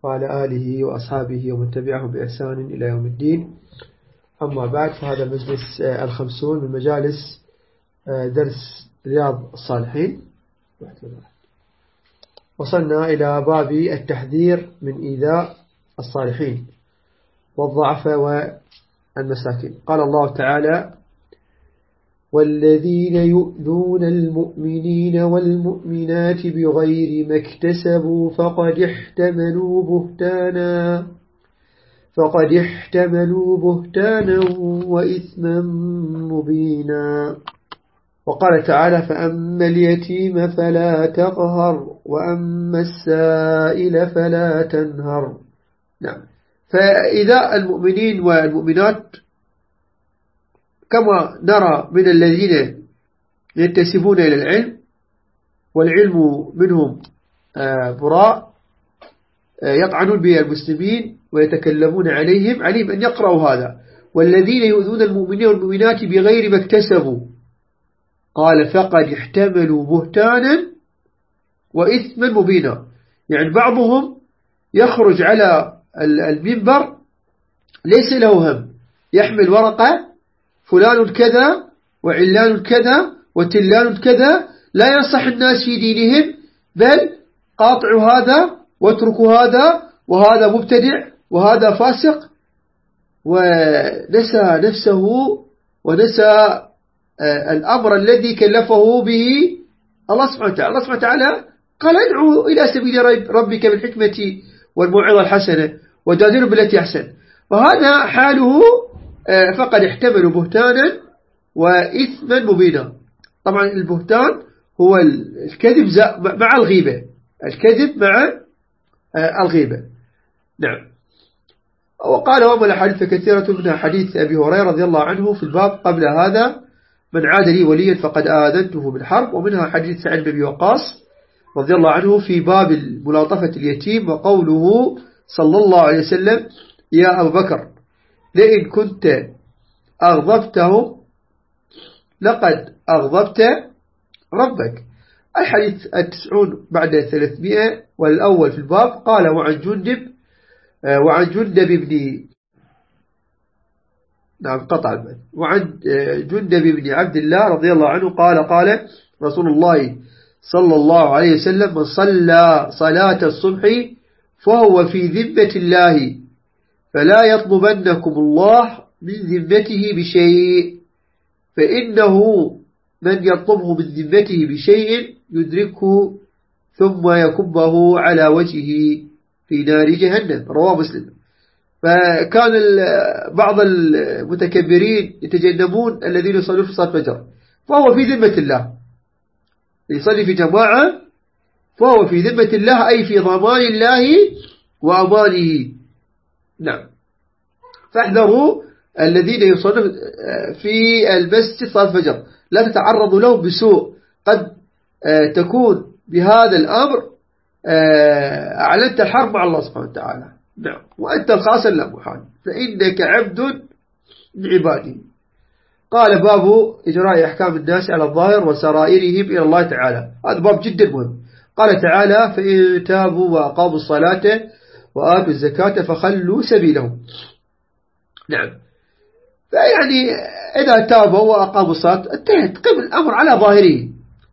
وعلى آله وأصحابه ومن تبعهم بإحسان إلى يوم الدين. أما بعد، فهذا مجلس 50 من مجالس درس رياض الصالحين. وصلنا إلى باب التحذير من إيذاء الصالحين والضعفاء والمساكين. قال الله تعالى: والذين يؤذون المؤمنين والمؤمنات بغير ما اكتسبوا فقد احتملوا بهتانا وإثما مبينا. وقال تعالى: فأما اليتيم فلا تقهر وأما السائل فلا تنهر. نعم. فإذا المؤمنين والمؤمنات كما نرى من الذين ينتسبون إلى العلم والعلم منهم براء، يطعنون بالمسلمين ويتكلمون عليهم أن يقرأوا هذا: والذين يؤذون المؤمنين والمؤمنات بغير ما اكتسبوا، قال فقد احتملوا بهتانا وإثما مبينا. يعني بعضهم يخرج على المنبر ليس له هم، يحمل ورقة فلان كذا وعلان كذا وتلان كذا، لا ينصح الناس في دينهم، بل قاطعوا هذا واتركوا هذا، وهذا مبتدع وهذا فاسق، ونسى نفسه ونسى الأمر الذي كلفه به الله سبحانه وتعالى. الله سبحانه وتعالى قال: ادعو إلى سبيل ربك بالحكمة والموعظة الحسنة وجادلهم بالتي أحسن. وهذا حاله، فقد احتملوا بهتانا وإثما مبينا. طبعا البهتان هو الكذب مع الغيبة، الكذب مع الغيبة. نعم. وقال: وما الحديث كثيرة منها حديث أبي هريرة رضي الله عنه في الباب قبل هذا: من عاد لي وليا فقد آذنته بالحرب. ومنها حديث سعد بن وقاص رضي الله عنه في باب ملاطفة اليتيم، وقوله صلى الله عليه وسلم: يا أبو بكر، لئن كنت أغضبته لقد أغضبت ربك. الحديث 90 بعد 300. والأول في الباب قال: وعن جندب بن عبد الله رضي الله عنه قال رسول الله صلى الله عليه وسلم: من صلى صلاة الصبح فهو في ذمة الله، فلا يطلبنكم الله من ذمته بشيء، فإنه من يطلبه من ذمته بشيء يدركه ثم يكبه على وجهه في نار جهنم. رواه مسلم. فكان بعض المتكبرين يتجنبون الذين يصلون في صلاة الفجر، فهو في ذمة الله. يصلي في جماعة فهو في ذمة الله، أي في ضمان الله وأمانه. نعم. فاحذروا الذين يصلون في المسجد صلاة الفجر، لا تتعرضوا لهم بسوء، قد تكون بهذا الأمر أعلنت الحرب مع الله سبحانه وتعالى. نعم. وأنت الخاص لا محال، فإنك عبد من عباده. قال: باب إجراء أحكام الناس على الظاهر وسرائرهم إلى الله تعالى. هذا باب جدا مهم. قال تعالى: فإن تابوا وأقاموا الصلاة وآتوا الزكاة فخلوا سبيلهم. نعم. فيعني إذا تابوا وأقاموا الصلاة انتهت، قم الأمر على ظاهره.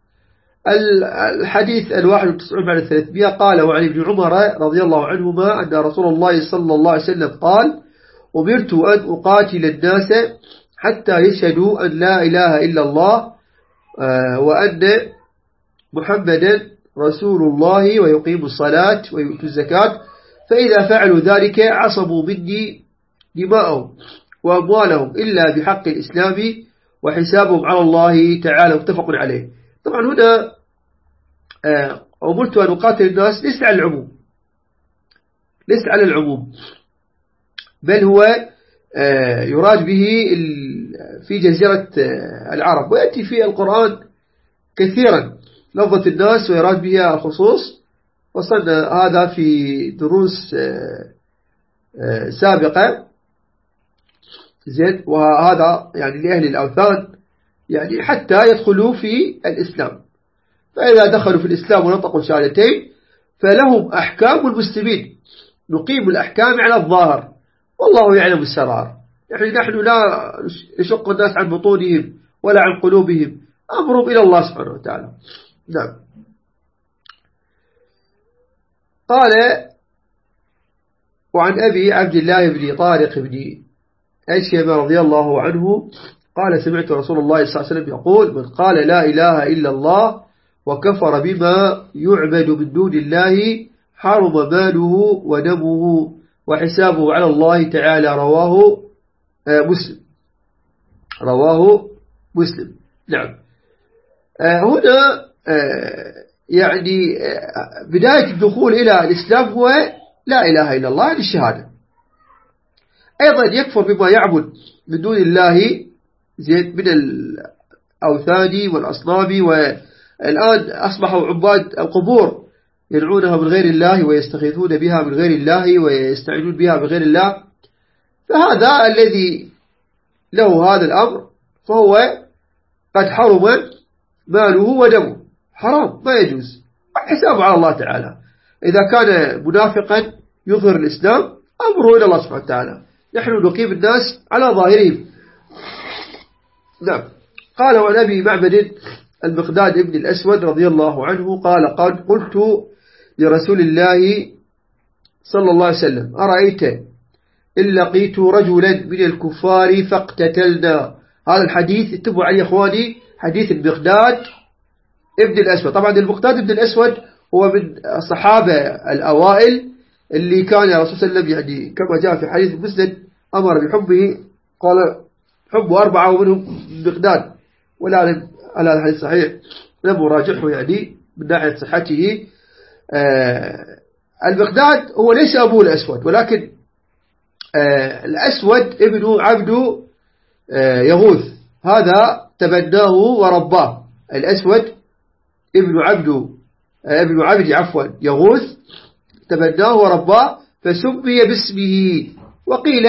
الحديث 91 بعد 300 قال: وعن ابن عمر رضي الله عنهما أن رسول الله صلى الله عليه وسلم قال: أمرت أن أقاتل الناس حتى يشهدوا أن لا إله إلا الله وأن محمدا رسول الله ويقيموا الصلاة ويؤتوا الزكاة، فإذا فعلوا ذلك عصموا مني دماءهم وأموالهم إلا بحق الإسلام وحسابهم على الله تعالى. متفق عليه. طبعا هنا أمرت أن أقاتل الناس ليس على العموم، بل هو يراد به في جزيرة العرب، ويأتي في القرآن كثيرا لفظة الناس ويراد بها الخصوص. وصلنا هذا في دروس سابقة. زين. وهذا يعني لأهل الأوثان، يعني حتى يدخلوا في الإسلام. فإذا دخلوا في الإسلام ونطقوا شهادتين فلهم أحكام المسلمين، نقيم الأحكام على الظاهر والله يعلم السرار. يعني نحن لا نشق الناس عن بطونهم ولا عن قلوبهم، أمرهم إلى الله سبحانه وتعالى. نعم. قال: وعن أبي عبد الله بن طارق بن أشيم رضي الله عنه قال: سمعت رسول الله صلى الله عليه وسلم يقول: من قال لا إله إلا الله وكفر بما يعبد من دون الله حرم ماله ودمه وحسابه على الله تعالى. رواه مسلم. نعم. هنا يعني بداية الدخول إلى الإسلام هو لا إله إلا الله، يعني الشهادة. أيضا يكفر بما يعبد من دون الله زين من الأوثان والأصنام، والآن أصبحوا عباد القبور يدعونها من غير الله ويستغيثون بها من غير الله ويستعينون بها من غير الله. فهذا الذي له هذا الأمر فهو قد حرم ماله ودمه، حرام ما يجوز، حسابه على الله تعالى. إذا كان منافقا يظهر الإسلام أمره إلى الله سبحانه وتعالى، نحن نقيم الناس على ظاهرهم. نعم. قال: وعن أبي معبد المقداد ابن الأسود رضي الله عنه قال: قلت لرسول الله صلى الله عليه وسلم: أرأيت إن لقيت رجلا من الكفار فاقتتلنا. هذا الحديث اتبعوا عليه إخواني، حديث المقداد ابن الأسود. طبعا المقداد ابن الأسود هو من الصحابة الأوائل اللي كان الرسول صلى الله عليه وسلم يعني كما جاء في حديث مسند أمر بحبه، قال: حب 4 ومنهم المقداد، ولا على الحديث صحيح لم أراجعه يعني من ناحية صحته. المقداد هو ليس أبوه الأسود، ولكن الأسود ابن عبد يغوث، هذا تبناه ورباه. الأسود ابن عبد يغوث تبناه ورباه فسمي باسمه. وقيل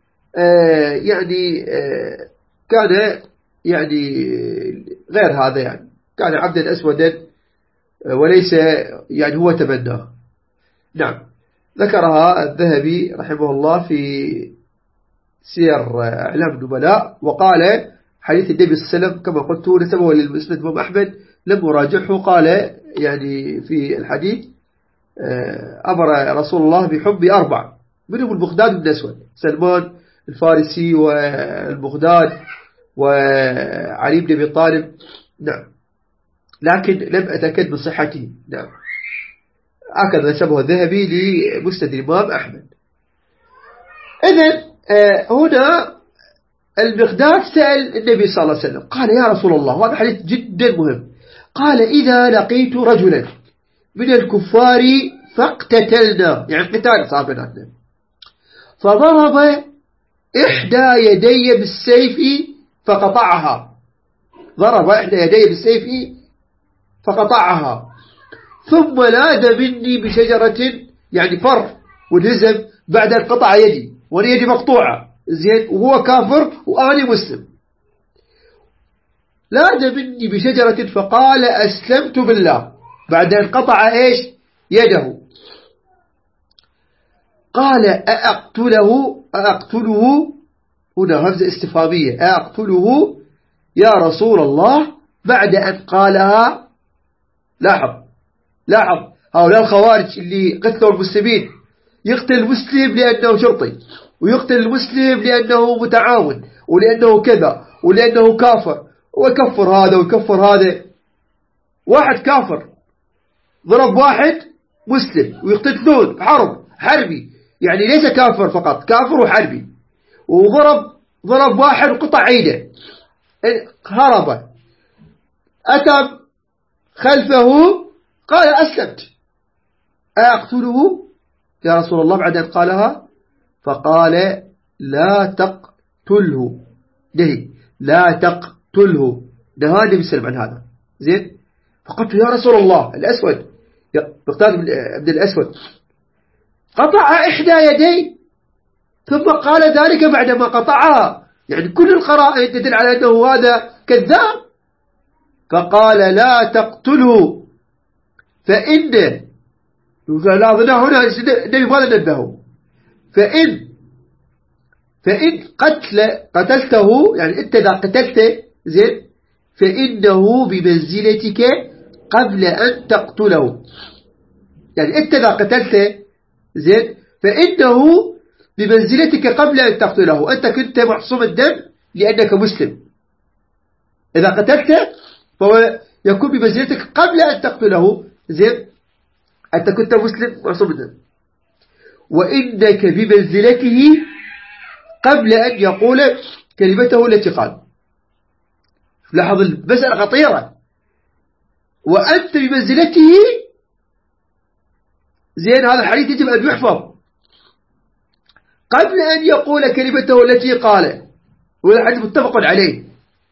يعني كان يعني غير هذا، يعني كان عبدا أسودا وليس يعني هو تبناه. نعم. ذكرها الذهبي رحمه الله في سير أعلام النبلاء، وقال: حديث النبي صلى الله عليه وسلم كما قلت نسبه للمسند الإمام أحمد لم أراجعه. قال يعني في الحديث: أمر رسول الله بحب 4 منهم المقداد بن الأسود، سلمان الفارسي والمقداد وعلي بن أبي طالب. نعم. لكن لم أتأكد من صحته. نعم. هكذا نسبه الذهبي لمسند الإمام أحمد. إذن هنا المقداد سأل النبي صلى الله عليه وسلم قال: يا رسول الله، وهذا حديث جدا مهم، قال: إذا لقيت رجلا من الكفار فاقتتلنا، يعني قتال صار بيناتنا، فضرب إحدى يدي بالسيف فقطعها، ضرب إحدى يدي بالسيف فقطعها، ثم لاذ مني بشجرة، يعني فر ونزم بعد أن قطع يدي وأنا يدي مقطوعة زين، وهو كافر وأنا مسلم، لاذ مني بشجرة فقال: أسلمت بالله، بعد أن قطع إيش يده. قال: أأقتله هنا همزة استفهامية، أأقتله يا رسول الله بعد أن قالها. لاحظ هؤلاء الخوارج اللي قتلوا المسلمين، يقتل المسلم لأنه شرطي، ويقتل المسلم لأنه متعاون، ولأنه كذا، ولأنه كافر، ويكفر هذا ويكفر هذا. واحد كافر ضرب واحد مسلم ويقتلون حربي، يعني ليس كافر فقط، كافر وحربي، وضرب واحد وقطع عيده، هرب، أتى خلفه قال: أسلمت، أقتله يا رسول الله بعد أن قالها؟ فقال: لا تقتله، لا تقتله، نهاني بسلم عن هذا زين. فقلت: يا رسول الله، الأسود مقداد بن الأسود قطع إحدى يدي ثم قال ذلك بعدما قطعها، يعني كل القرائن تدل على أنه هذا كذاب. فقال: لا تقتله فإن فلاحظنا هنا النبي ماذا نبهه؟ فإن قتلته، يعني أنت إذا قتلته زين فإنه بمنزلتك قبل أن تقتله. يعني أنت إذا قتلته زين فإنه بمنزلتك قبل أن تقتله. أنت كنت معصوم الدم لأنك مسلم، إذا قتلته فهو يكون بمنزلتك قبل أن تقتله زين، أنت كنت مسلم معصوم الدم، وإنك بمنزلته قبل أن يقول كلمته التي قال. لاحظ المسألة خطيرة، وأنت بمنزلته زين. هذا الحديث يجب أن يحفظ قبل أن يقول كلمته التي قال، وهذا الحديث متفق عليه.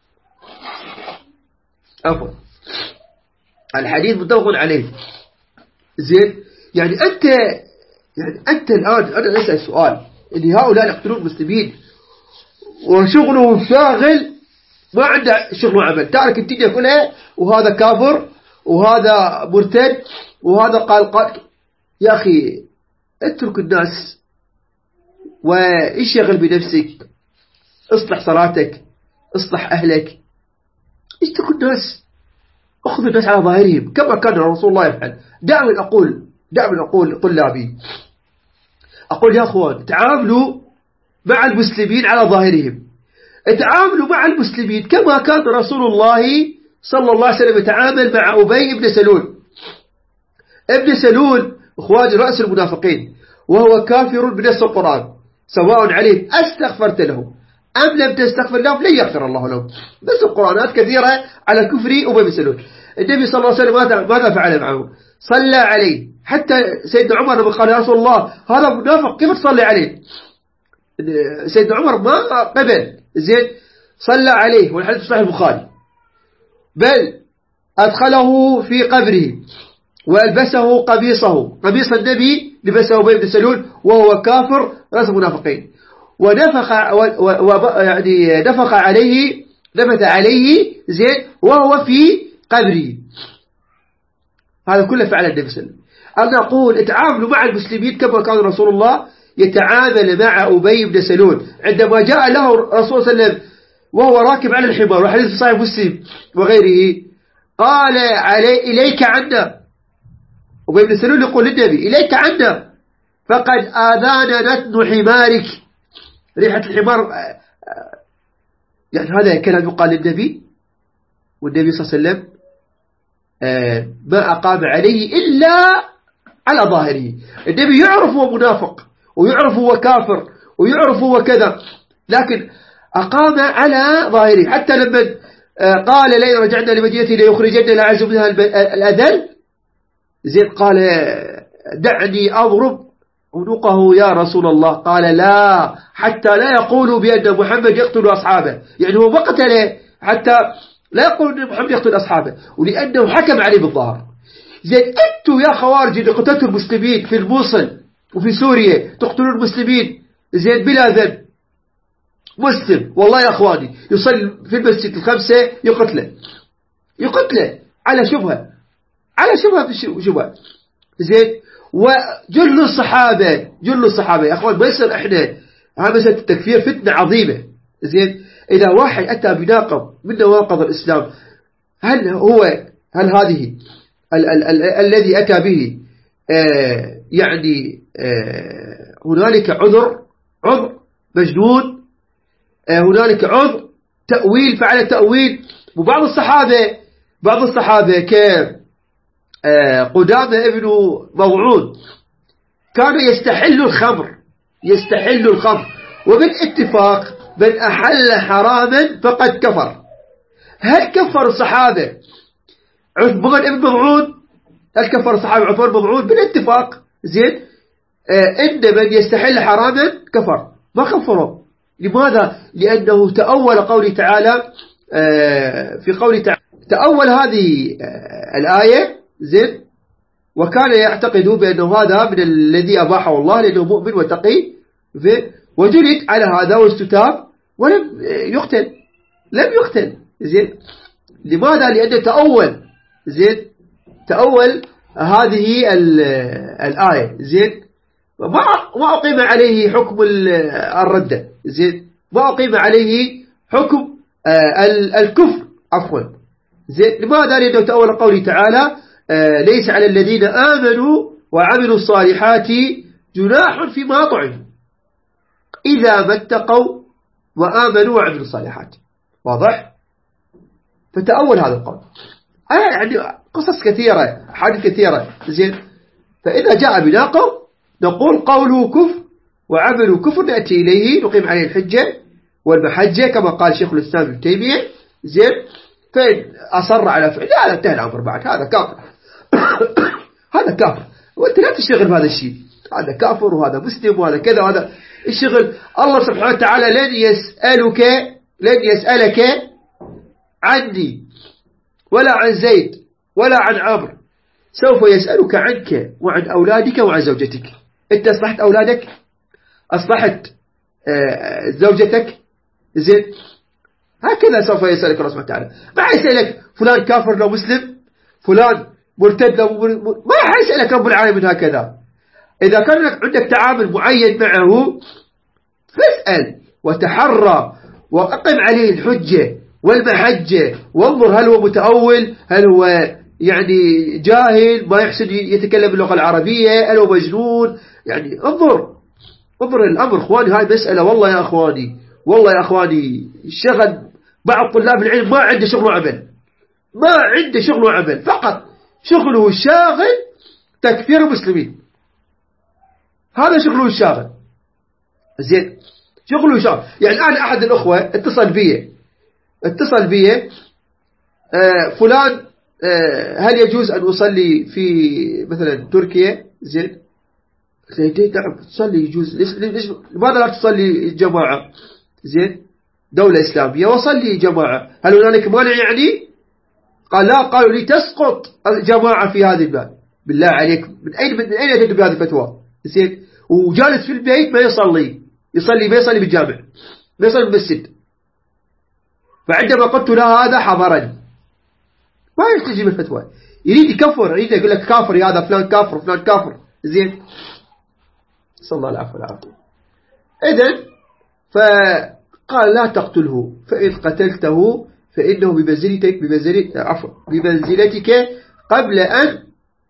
الحديث متفق عليه زين. يعني أنت الآن أنا أسأل سؤال، إن هؤلاء يقتلون المسلمين وشغلهم شاغل، ما عنده شغل وعمل، تارك الدنيا كلها، وهذا كافر وهذا مرتد وهذا قال. يا أخي اترك الناس واشغل بنفسك، اصلح صلاتك، اصلح أهلك، اترك الناس، أخذ الناس على ظاهرهم كما كان رسول الله يفعل. دائما أقول طلابي، أقول يا أخوان تعاملوا مع المسلمين على ظاهرهم، تعاملوا مع المسلمين كما كان رسول الله صلى الله عليه وسلم يتعامل مع أبي بن سلول. ابن سلول أخواني رأس المنافقين، وهو كافر بنص القرآن، سواء عليه استغفرت له أم لم تستغفر لهم لن يغفر الله لهم. بس القرآنات كثيرة على كفر أبي بن سلول. النبي صلى الله عليه وسلم ماذا فعل معه؟ صلى عليه، حتى سيدنا عمر لما قال يا رسول الله هذا منافق كيف تصلي عليه؟ سيدنا عمر ما قبل زين، صلى عليه، والحديث صحيح البخاري، بل أدخله في قبره وألبسه قميص النبي لبسه أبي بن سلول وهو كافر رأس المنافقين، يعني نفث عليه زين وهو في قبره. هذا كله فعل النبي صلى الله عليه وسلم. أنا أقول اتعاملوا مع المسلمين كما كان رسول الله يتعامل مع أبي بن سلول. عندما جاء له رسول الله صلى الله عليه وسلم وهو راكب على الحمار، والحديث في صحيح مسلم وغيره، قال إليك عنا. أبي بن سلول يقول للنبي إليك عنا فقد آذانا نتن حمارك، ريحة الحمار. يعني هذا كلام يقال للنبي، والنبي صلى الله عليه وسلم ما أقام عليه إلا على ظاهره. النبي يعرف هو منافق، ويعرف هو كافر، ويعرف هو كذا، لكن أقام على ظاهره. حتى لما قال لئن رجعنا لمدينتنا ليخرجن الأعز منها الأذل زين، قال دعني أضرب عنقه يا رسول الله. قال لا، حتى لا يقولوا بأن محمد يقتل أصحابه. يعني هو ما قتله حتى لا يقول أن محمد يقتل أصحابه، ولأنه حكم عليه بالظهر. زين أنتوا يا خوارج اللي قتلتوا المسلمين في الموصل وفي سوريا، تقتلون المسلمين زين بلا ذنب. مسلم والله يا أخواني يصلي في المسجد الخمسة يقتله على شبهة شبهة زين. وجل الصحابة يا أخوان، ما يصير إحنا مسألة التكفير فتنة عظيمة زين. إذا واحد أتى بناقض من نواقض الإسلام، هل هذه الذي أتى به يعني هنالك عذر مجنون، هنالك عذر تأويل، فعل تأويل. وبعض الصحابة قدامة ابن مضعون كان يستحل الخمر، وبالاتفاق من أحل حراما فقد كفر. هل كفر الصحابة عثمان ابن مضعون؟ هل كفر الصحابة عثمان بن مضعون؟ بالاتفاق زين. إن من يستحل حراما كفر، ما كفره. لماذا؟ لأنه تأول قوله تعالى، في قوله تعالى تأول هذه الآية زين، وكان يعتقد بأنه هذا من الذي أباحه الله لأنه مؤمن وتقي، وجلد على هذا واستتاب ولم يقتل زين. لماذا؟ لأنه تأول هذه الآية زين ما أقيم عليه حكم الردة زين ما أقيم عليه حكم الكفر عفوا زين لماذا؟ لأنه تأول قوله تعالى ليس على الذين آمنوا وعملوا الصالحات جناح فيما طعموا إذا ما اتقوا وآمنوا وعملوا الصالحات واضح؟ فتأول هذا القول يعني قصص كثيرة حادث كثيرة زين فإذا جاء بناقض نقول قوله كفر وعمله كفر نأتي إليه نقيم عليه الحجة والمحجة كما قال شيخ الإسلام ابن تيمية زين فإن أصر على فعل لا انتهى الأمر بعد هذا كافر هذا كافر وأنت لا تشتغل بهذا الشيء هذا كافر وهذا مسلم وهذا كذا وهذا الشغل الله سبحانه وتعالى لن يسألك عني ولا عن زيد ولا عن عمرو سوف يسألك عنك وعن أولادك وعن زوجتك أنت أصلحت أولادك أصلحت زوجتك زين هكذا سوف يسألك الله سبحانه وتعالى ما يسألك فلان كافر لو مسلم فلان مرتد لو ما يسألك رب العالمين هكذا إذا كان لك عندك تعامل معين معه فاسأل وتحرى وأقم عليه الحجة والمحجة وانظر هل هو متأول هل هو يعني جاهل ما يحسن يتكلم اللغة العربية هل هو مجنون يعني انظر الأمر اخواني هاي مسألة والله يا اخواني الشغل بعض طلاب العلم ما عنده شغل وعمل فقط شغله الشاغل تكفير المسلمين هذا شغله الشاغل زين شغله الشاغل يعني الآن أحد الأخوة اتصل بي فلان هل يجوز أن أصلي في مثلا تركيا زين نعم تصلي يجوز لماذا لا تصلي جماعة زين دولة إسلامية وصلي جماعة هل هنالك مانع يعني قال لا قالوا لي تسقط الجماعة في هذه البلاد بالله عليك من أين أتيت بهذه الفتوى زين وجالس في البيت ما يصلي بالجامع ما يصلي بالمسجد فعندما قلت له هذا حضرني ما يستجيب الفتوى يريد يكفر يريد يقول لك كافر هذا فلان كافر زين صلى الله العفو والعافية إذن فقال لا تقتله فإن قتلته فإنه بمنزلتك قبل أن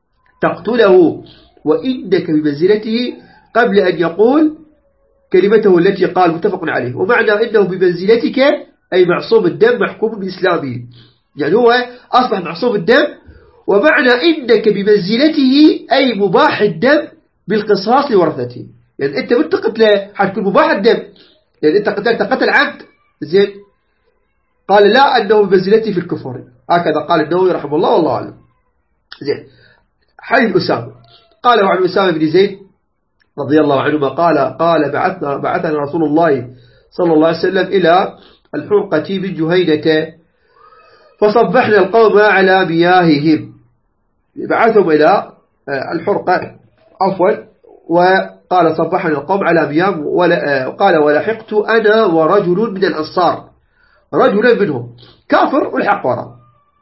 تقتله وإنك بمنزلته قبل أن يقول كلمته التي قال متفق عليه ومعنى إنه بمنزلتك أي معصوم الدم محكوم بإسلامه يعني هو أصبح معصوم الدم ومعنى إنك بمنزلته أي مباح الدم بالقصاص لورثته يعني أنت من تقتله حتكون مباح الدم لأن أنت قتلت قتل عمد زين قال لا أنه بمنزلته في الكفر هكذا قال النووي رحمه الله والله أعلم زين حديث أسامة قال عن أسامة بن زيد رضي الله عنهما قال بعثنا رسول الله صلى الله عليه وسلم إلى الحرقة من جهينة فصبحنا القوم على مياههم بعثهم إلى الحرقة عفوا وقال صبحنا القوم على مياه وقال ولحقت أنا ورجل من الأنصار رجلا منهم كافر والحق وراء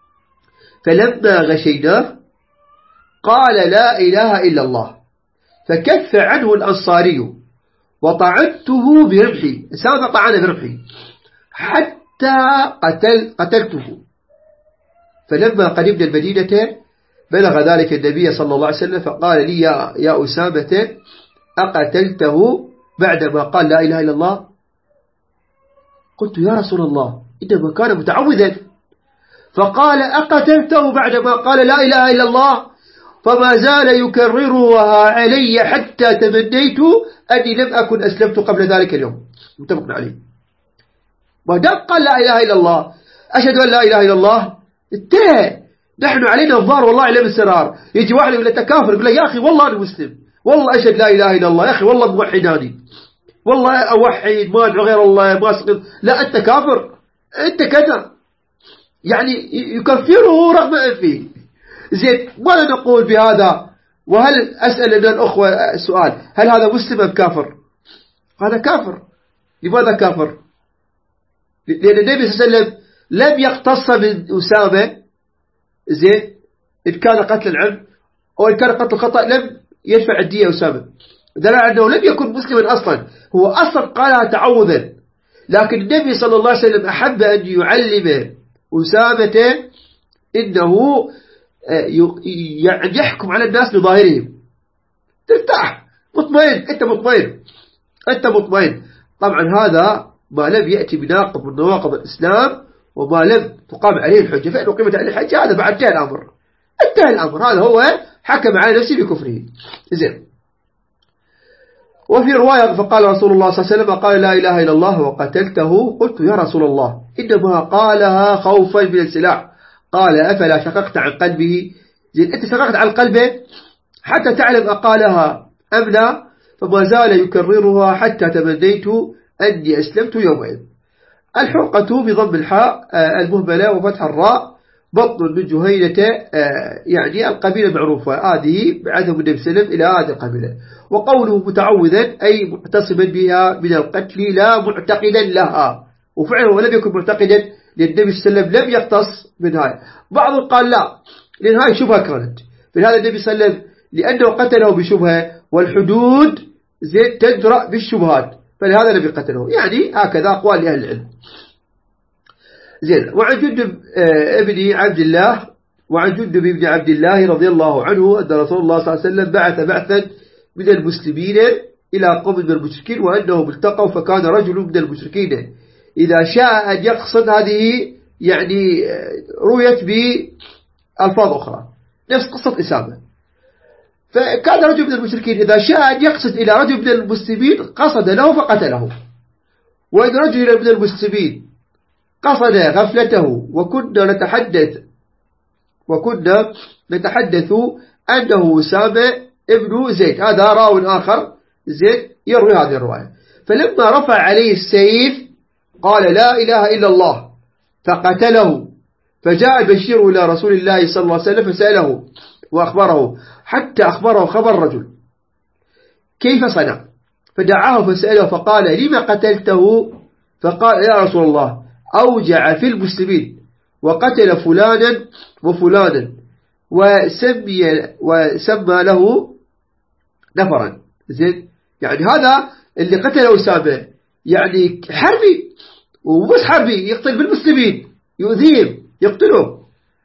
فلما غشيناه قال لا إله إلا الله فكف عنه الأنصاري وطعنته برمحي سامة طعن برمحي حتى قتلته فلما قدمنا المدينة بلغ ذلك النبي صلى الله عليه وسلم فقال لي يا أسامة أقتلته بعدما قال لا إله إلا الله قلت يا رسول الله إنما كان متعوذا فقال أقتلته بعدما قال لا إله إلا الله فما زال يكررها علي حتى تمنيت أني لم أكن أسلمت قبل ذلك اليوم متفق عليه ما دام قال لا إله إلا الله أشهد أن لا إله إلا الله انتهى نحن علينا الظاهر والله علم السرار يجي واحد يقول لك كافر يقول له يا أخي والله أنا مسلم والله أشهد لا إله إلا الله يا أخي والله موحداني والله أوحد ما أدعو غير الله ما أسقط لا أنت كافر أنت كذا يعني يكفره رغم أنفه زين ماذا نقول بهذا وهل أسأل أن الأخوة سؤال هل هذا مسلم أم كافر هذا كافر لماذا كافر لأن النبي صلى الله عليه وسلم لم يقتص من أسامة زين إن كان قتل العمد أو إن كان قتل خطأ لم يدفع الدية أسامة، دل على أنه لم يكن مسلما أصلا، هو أصلا قالها تعوذا، لكن النبي صلى الله عليه وسلم أحب أن يعلم أسامة إنه يعني يحكم على الناس بظاهرهم، ترتاح مطمئن، أنت مطمئن. طبعا هذا ما لم يأتي بناقض من نواقض الإسلام وما لم تقام عليه الحجة، فإن قيمة عليه الحجة هذا بعد انتهى الأمر، هذا هو حكم على نفسه بكفره. زين. وفي رواية فقال رسول الله صلى الله عليه وسلم قال لا إله إلا الله وقتلته، قلت يا رسول الله إنما قالها خوفا من السلاح، قال أفلا شققت عن قلبه؟ زين، أنت شققت عن قلبه حتى تعلم أقالها أم لا؟ فما زال يكررها حتى تمنيت أني أسلمت يومئذ. الحرقة بضم الحاء المهملة وفتح الراء، بطن من جهينة، يعني القبيلة المعروفة هذه بعثه النبي صلى الله عليه وسلم إلى هذه القبيلة. وقوله متعوذا أي محتصبا بها من القتل لا معتقدا لها، وفعلا ولم يكن معتقدا لأن النبي صلى الله عليه وسلم لم يقتص من هاي. بعضهم قال لا، لأن هاي شبهة كانت، فلهذا النبي صلى الله عليه وسلم لأنه قتله بشبهة، والحدود زين تجرأ بالشبهات، فلهذا لم يقتله، يعني هكذا أقوال لأهل العلم. زين. وعن جندب بن عبد الله رضي الله عنه أن رسول الله صلى الله عليه وسلم بعث بعثا من المسلمين إلى قوم من المشركين وأنهم التقوا، فكان رجل من المشركين إذا شاء أن يقصد، هذه يعني رويت بألفاظ أخرى نفس قصة أسامة، فكان رجل من المشركين إذا شاء أن يقصد إلى رجل من المسلمين قصد له فقتله، وإن رجل من المسلمين قصد غفلته وكنا نتحدث أنه أسامة ابن زيد، هذا راو آخر زيد يروي هذه الرواية، فلما رفع عليه السيف قال لا إله إلا الله فقتله، فجاء البشير إلى رسول الله صلى الله عليه وسلم فسأله وأخبره حتى أخبره خبر الرجل كيف صنع، فدعاه فسأله فقال لما قتلته؟ فقال يا رسول الله أوجع في المسلمين وقتل فلانا وفلانا وسمى له نفرا. زين، يعني هذا اللي قتله أسامة يعني حربي، ومش حربي يقتل بالمسلمين، يؤذيهم يقتلهم،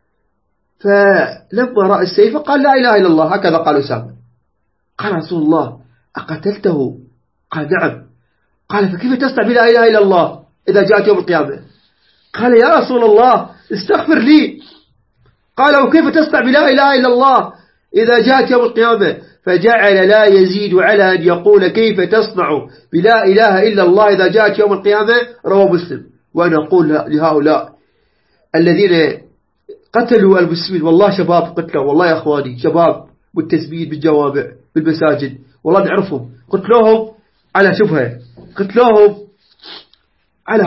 فلما رأى السيف قال لا إله إلا الله، هكذا قال أسامة. قال رسول الله أقتلته؟ قال نعم. قال فكيف تصنع بلا إله إلا الله إذا جاءت يوم القيامة؟ قال يا رسول الله استغفر لي. قال وكيف تصنع بلا إله إلا الله إذا جاءت يوم القيامة؟ فجعل لا يزيد على أن يقول كيف تصنع بلا إله إلا الله إذا جاءت يوم القيامة، رواه مسلم. وأنا أقول لهؤلاء الذين قتلوا المسلمين، والله شباب قتلوا، والله يا أخواني شباب متسبين بالجوامع بالمساجد، والله نعرفهم، قتلوهم على شبهة، قتلوهم على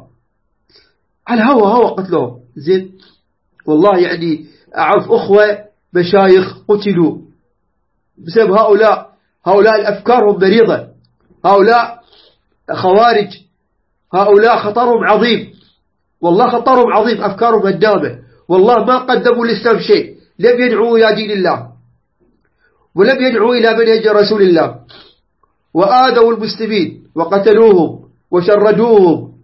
هوى قتلوهم. زين، والله يعني أعرف أخوة مشايخ قتلوا بسبب هؤلاء الأفكارهم مريضة، هؤلاء خوارج، هؤلاء خطرهم عظيم، والله خطرهم عظيم، أفكارهم هدامة، والله ما قدموا للإسلام شيء، لم يدعوا إلى دين الله ولم يدعوا إلى منهج رسول الله، وآذوا المسلمين وقتلوهم وشردوهم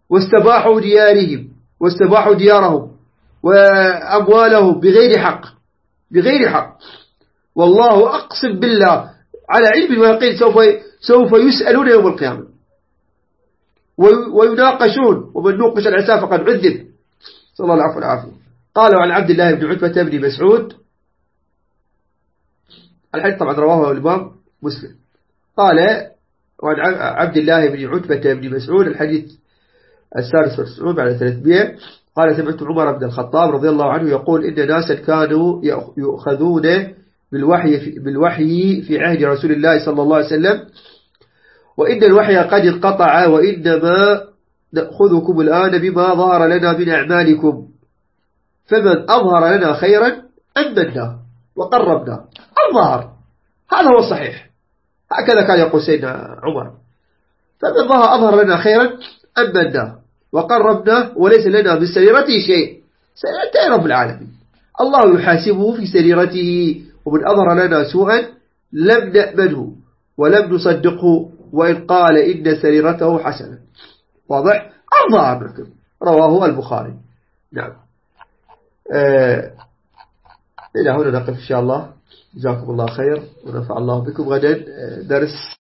واستباحوا ديارهم وأموالهم بغير حق. والله أقسم بالله على علم ويقين سوف يسألون يوم القيامة ويناقشون، ومن نوقش العساف فقد عذب، صلى الله العفو والعافية. قالوا عن عبد الله بن عتبة بن مسعود، الحديث طبعا رواه الإمام مسلم. قال وعن عبد الله بن عتبة بن مسعود الحديث السادس والتسعون بعد 300، قال سمعت عمر بن الخطاب رضي الله عنه يقول إن ناسا كانوا يؤخذون بالوحي في عهد رسول الله صلى الله عليه وسلم، وإن الوحي قد انقطع، وإنما نأخذكم الآن بما ظهر لنا من أعمالكم، فمن أظهر لنا خيرا أمنا وقربنا. الظهر هذا هو الصحيح، هكذا كان يقول سيدنا عمر، فمن أظهر لنا خيرا أمنا وقربنا، وليس لنا من سريرته شيء، سريرته رب العالمين، الله يحاسبه في سريرته ومن أظهر لنا سوءا لم نأمنه ولم نصدقه وإن قال إن سريرته حسنة. واضح؟ أرضى عنكم. رواه البخاري. نعم. إلى هنا نقف إن شاء الله. جزاكم الله خير ونفع الله بكم. غدا درس